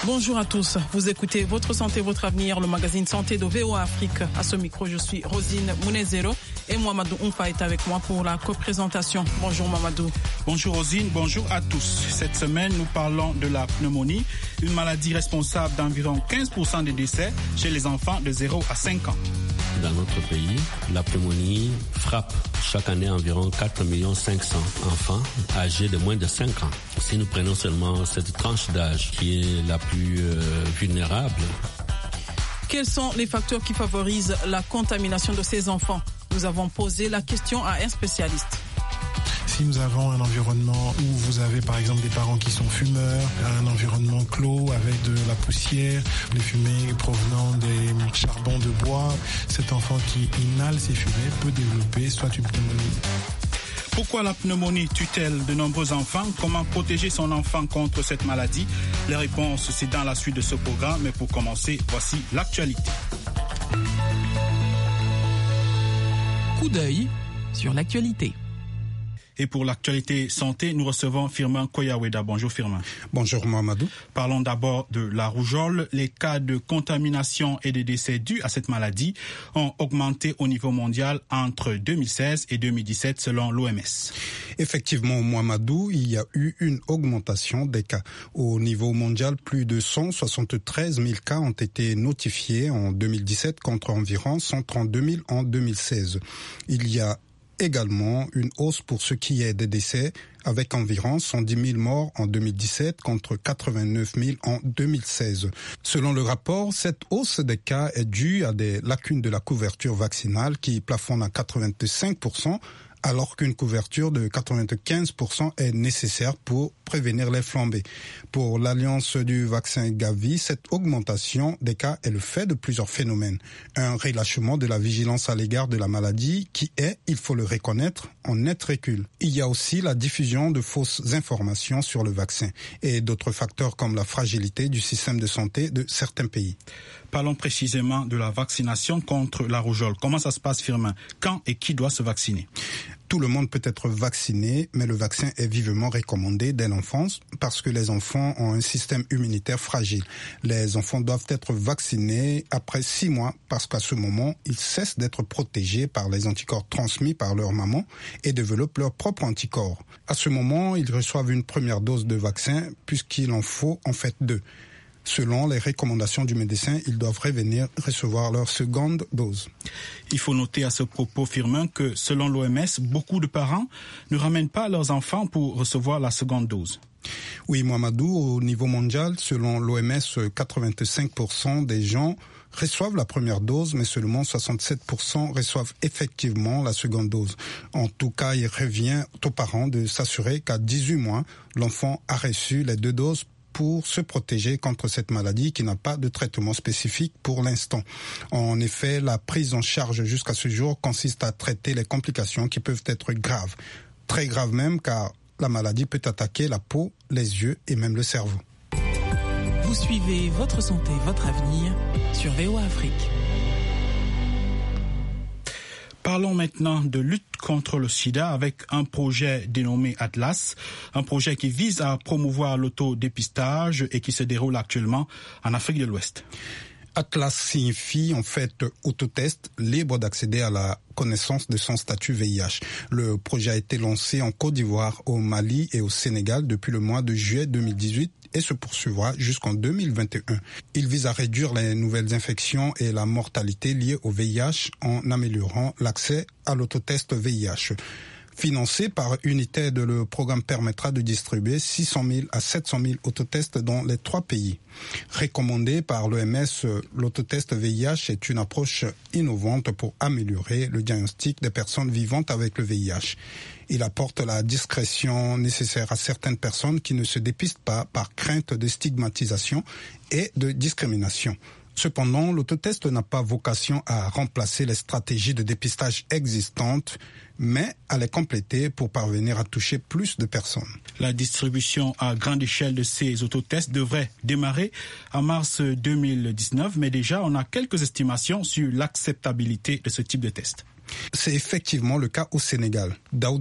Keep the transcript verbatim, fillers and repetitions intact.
Bonjour à tous, vous écoutez Votre Santé, Votre Avenir, le magazine Santé de V O A Afrique. À ce micro, je suis Rosine Mounezero et Mamadou Onfa est avec moi pour la coprésentation. Bonjour Mamadou. Bonjour Rosine, bonjour à tous. Cette semaine, nous parlons de la pneumonie, une maladie responsable d'environ quinze pour cent des décès chez les enfants de zéro à cinq ans. Dans notre pays, la pneumonie frappe chaque année environ quatre millions cinq cents enfants âgés de moins de cinq ans. Si nous prenons seulement cette tranche d'âge qui est la plus euh, vulnérable. Quels sont les facteurs qui favorisent la contamination de ces enfants? Nous avons posé la question à un spécialiste. Si nous avons un environnement où vous avez par exemple des parents qui sont fumeurs, un environnement clos avec de la poussière, des fumées provenant des charbons de bois, cet enfant qui inhale ces fumées peut développer soit une pneumonie. Pourquoi la pneumonie tue-t-elle de nombreux enfants? Comment protéger son enfant contre cette maladie? Les réponses, c'est dans la suite de ce programme. Mais pour commencer, voici l'actualité. Coup d'œil sur l'actualité. Et pour l'actualité santé, nous recevons Firmin Koyaweda. Bonjour Firmin. Bonjour Mamadou. Parlons d'abord de la rougeole. Les cas de contamination et de décès dus à cette maladie ont augmenté au niveau mondial entre deux mille seize et deux mille dix-sept selon l'O M S. Effectivement, Mamadou, il y a eu une augmentation des cas. Au niveau mondial, plus de cent soixante-treize mille cas ont été notifiés en deux mille dix-sept contre environ cent trente-deux mille en deux mille seize. Il y a également une hausse pour ce qui est des décès, avec environ cent dix mille morts en deux mille dix-sept contre quatre-vingt-neuf mille en deux mille seize. Selon le rapport, cette hausse des cas est due à des lacunes de la couverture vaccinale qui plafonnent à quatre-vingt-cinq pour cent, alors qu'une couverture de quatre-vingt-quinze pour cent est nécessaire pour prévenir les flambées. Pour l'Alliance du vaccin Gavi, cette augmentation des cas est le fait de plusieurs phénomènes. Un relâchement de la vigilance à l'égard de la maladie qui est, il faut le reconnaître, en net recul. Il y a aussi la diffusion de fausses informations sur le vaccin et d'autres facteurs comme la fragilité du système de santé de certains pays. Parlons précisément de la vaccination contre la rougeole. Comment ça se passe, Firmin? Quand et qui doit se vacciner? Tout le monde peut être vacciné, mais le vaccin est vivement recommandé dès l'enfance parce que les enfants ont un système immunitaire fragile. Les enfants doivent être vaccinés après six mois parce qu'à ce moment, ils cessent d'être protégés par les anticorps transmis par leur maman et développent leurs propres anticorps. À ce moment, ils reçoivent une première dose de vaccin puisqu'il en faut en fait deux. Selon les recommandations du médecin, ils doivent revenir recevoir leur seconde dose. Il faut noter à ce propos, Firmin, que selon l'O M S, beaucoup de parents ne ramènent pas leurs enfants pour recevoir la seconde dose. Oui, Mamadou, au niveau mondial, selon l'O M S, quatre-vingt-cinq pour cent des gens reçoivent la première dose, mais seulement soixante-sept pour cent reçoivent effectivement la seconde dose. En tout cas, il revient aux parents de s'assurer qu'à dix-huit mois, l'enfant a reçu les deux doses pour se protéger contre cette maladie qui n'a pas de traitement spécifique pour l'instant. En effet, la prise en charge jusqu'à ce jour consiste à traiter les complications qui peuvent être graves. Très graves même, car la maladie peut attaquer la peau, les yeux et même le cerveau. Vous suivez Votre Santé, Votre Avenir sur V O A Afrique. Parlons maintenant de lutte contre le sida avec un projet dénommé Atlas, un projet qui vise à promouvoir l'autodépistage et qui se déroule actuellement en Afrique de l'Ouest. Atlas signifie en fait autotest libre d'accéder à la connaissance de son statut V I H. Le projet a été lancé en Côte d'Ivoire, au Mali et au Sénégal depuis le mois de juillet deux mille dix-huit et se poursuivra jusqu'en deux mille vingt et un. Il vise à réduire les nouvelles infections et la mortalité liée au V I H en améliorant l'accès à l'autotest V I H. Financé par United, le programme permettra de distribuer six cent mille à sept cent mille autotests dans les trois pays. Recommandé par l'O M S, l'autotest V I H est une approche innovante pour améliorer le diagnostic des personnes vivantes avec le V I H. Il apporte la discrétion nécessaire à certaines personnes qui ne se dépistent pas par crainte de stigmatisation et de discrimination. Cependant, l'autotest n'a pas vocation à remplacer les stratégies de dépistage existantes, mais à les compléter pour parvenir à toucher plus de personnes. La distribution à grande échelle de ces autotests devrait démarrer en mars deux mille dix-neuf, mais déjà on a quelques estimations sur l'acceptabilité de ce type de test. C'est effectivement le cas au Sénégal. Daoud